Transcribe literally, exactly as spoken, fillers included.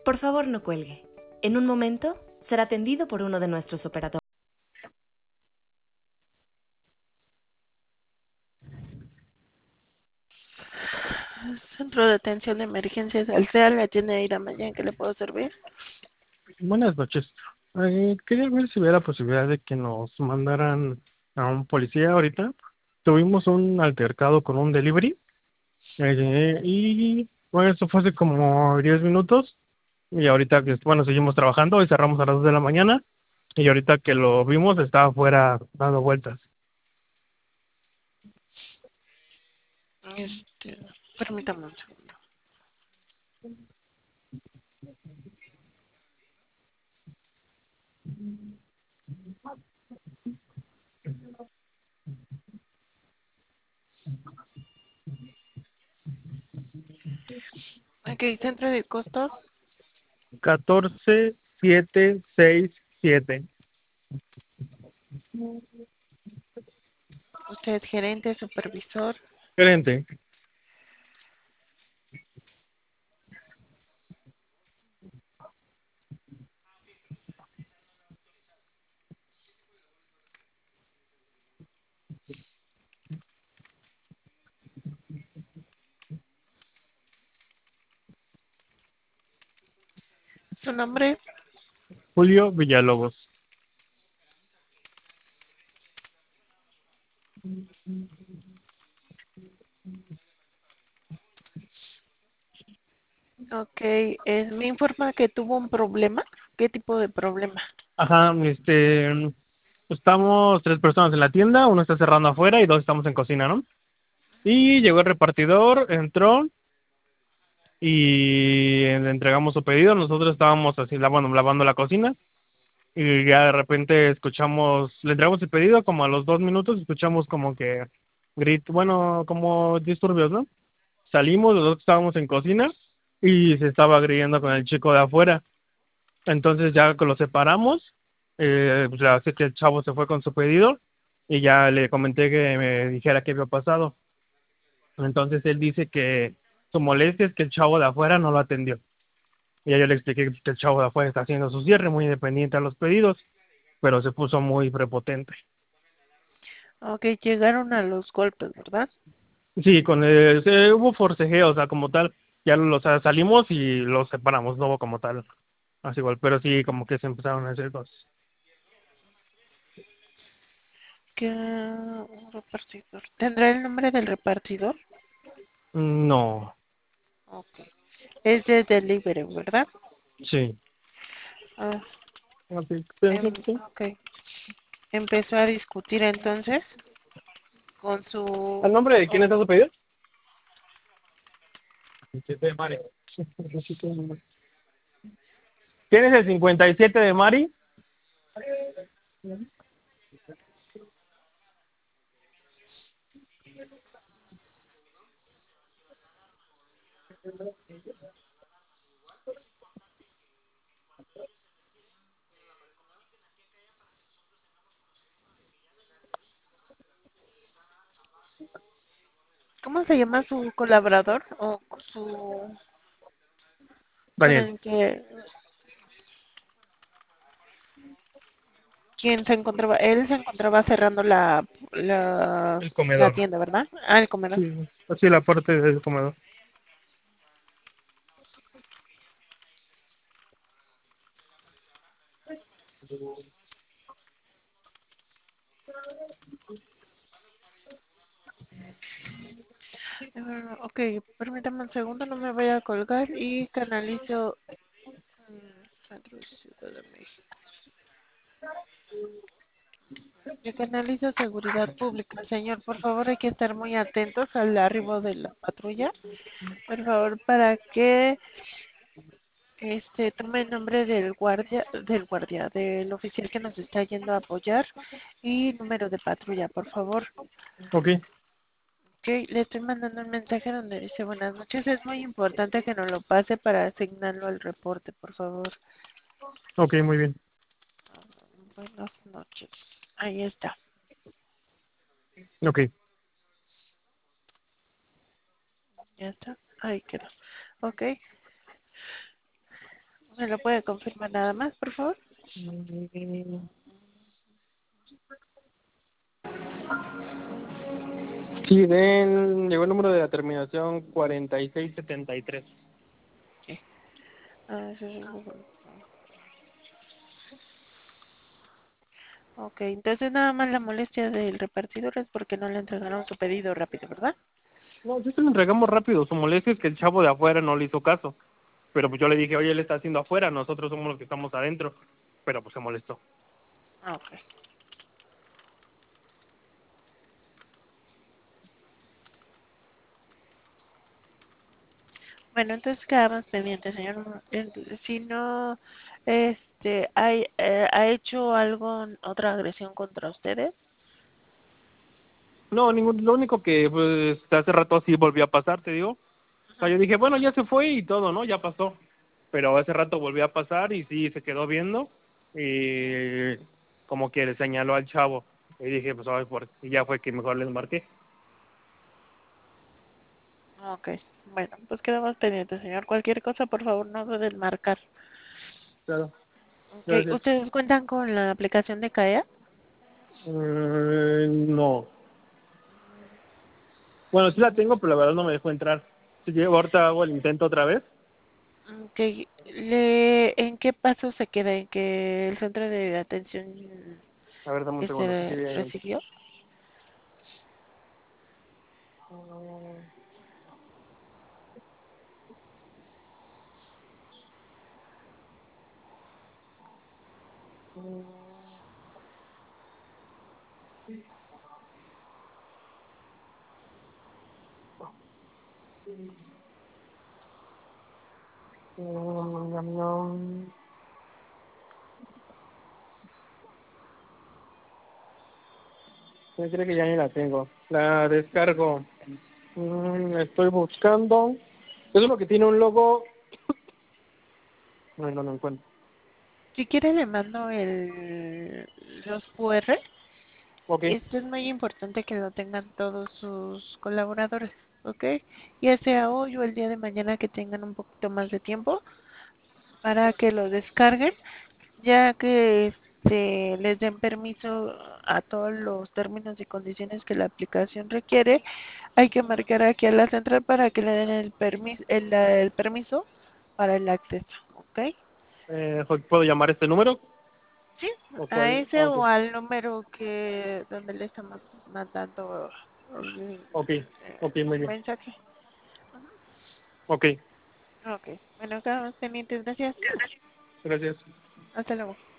Por favor, no cuelgue. En un momento será atendido por uno de nuestros operadores. Centro de Atención de Emergencias Alsea, la tiene Ira Maya, ¿en qué le puedo servir? Buenas noches. Eh, quería ver si hubiera la posibilidad de que nos mandaran a un policía ahorita. Tuvimos un altercado con un delivery eh, y bueno, eso fue hace como diez minutos y ahorita que, bueno, seguimos trabajando y cerramos a las dos de la mañana y ahorita que lo vimos estaba afuera dando vueltas. Este, permítame un segundo. Ok, centro de costos. catorce siete seis siete. Usted es gerente, supervisor. Gerente. Su nombre. Julio Villalobos. Ok, eh, me informa que tuvo un problema. ¿Qué tipo de problema? Ajá, este, estamos tres personas en la tienda, uno está cerrando afuera y dos estamos en cocina, ¿no? Y llegó el repartidor, entró y le entregamos su pedido. Nosotros estábamos así lavando, lavando la cocina y ya de repente escuchamos, le entregamos el pedido, como a los dos minutos escuchamos como que grito, bueno, como disturbios, ¿no? Salimos, los dos estábamos en cocina y se estaba agrediendo con el chico de afuera. Entonces ya que lo separamos, eh, pues así que el chavo se fue con su pedido y ya le comenté que me dijera qué había pasado. Entonces él dice que su molestia es que el chavo de afuera no lo atendió. Y ya yo le expliqué que el chavo de afuera está haciendo su cierre, muy independiente a los pedidos, pero se puso muy prepotente. Ok, llegaron a los golpes, ¿verdad? Sí, con el, se- hubo forcejeo, o sea, como tal, ya los salimos y los separamos, no hubo como tal, así igual, pero sí, como que se empezaron a hacer cosas. Que un repartidor. ¿Tendrá el nombre del repartidor? No, Ok. Es de delivery, ¿verdad? sí. Ah, Así, pensé em, que sí. ok. Empezó a discutir entonces con su... ¿Al nombre de quién oh, está su pedido? ¿Quién es el cincuenta y siete de Mari? ¿cómo se llama su colaborador? O su... con Daniel, el que... ¿Quién se encontraba? Él se encontraba cerrando la, la, el la comedor. tienda, ¿verdad? Ah, el comedor. Sí, así la parte del comedor. Ah, ok, permítame un segundo, no me voy a colgar y canalizo... mm, Centro de Ciudad de México. Yo canalizo seguridad pública. Señor, por favor, hay que estar muy atentos al arribo de la patrulla. Por favor, para que este tome el nombre del guardia, del guardia, del oficial que nos está yendo a apoyar y número de patrulla, por favor. Ok, Ok, le estoy mandando un mensaje donde dice buenas noches. Es muy importante que nos lo pase para asignarlo al reporte, por favor. ok, muy bien. Buenas noches. Ahí está. Ok, Ya está. Ahí quedó. Ok. ¿Me lo puede confirmar nada más, por favor? Sí, den, llegó el número de la terminación cuarenta y seis setenta y tres. Sí. Ah, eso es- Ok, entonces nada más la molestia del repartidor es porque no le entregaron su pedido rápido, ¿verdad? No, yo se lo entregamos rápido. Su molestia es que el chavo de afuera no le hizo caso. Pero pues yo le dije, oye, él está haciendo afuera, nosotros somos los que estamos adentro. Pero pues se molestó. Ah, ok. Bueno, entonces quedamos pendientes, señor. Ent- Si no, este, hay, eh, ¿ha hecho algo, otra agresión contra ustedes? No, ningún, lo único que pues hace rato sí volvió a pasar, te digo. O sea, yo dije, bueno, ya se fue y todo, ¿no? Ya pasó. Pero hace rato volvió a pasar y sí, se quedó viendo y como que le señaló al chavo. Y dije, pues, ay, por... y ya fue que mejor les marqué. Ok, bueno, pues quedamos pendientes, señor. Cualquier cosa, por favor, no duden marcar. Claro, Ok, gracias. ¿ustedes cuentan con la aplicación de CAEA? Eh, no. Bueno, sí la tengo, pero la verdad no me dejó entrar. Si llego ahorita hago el intento otra vez. Ok, le, ¿en qué paso se queda? ¿En que el centro de atención A ver, dame un segundo. Sí, este sí, recibió? yo creo que ya ni la tengo. La descargo. Mm, estoy buscando. Es uno que tiene un logo. No, no lo encuentro. Si quiere le mando el, los Q R. Ok. Esto es muy importante que lo tengan todos sus colaboradores, ¿ok? Ya sea hoy o el día de mañana que tengan un poquito más de tiempo para que lo descarguen, ya que este, les den permiso a todos los términos y condiciones que la aplicación requiere. Hay que marcar aquí a la central para que le den el permiso, el, el permiso para el acceso, ¿ok? Eh, ¿puedo llamar a este número? Sí, ¿O a cuál? ese Ah, ok. o al número que donde le estamos mandando el, Ok. eh, Ok, muy bien. mensaje. Ok. Ok, bueno, quedamos pendientes. Gracias. Gracias. Hasta luego.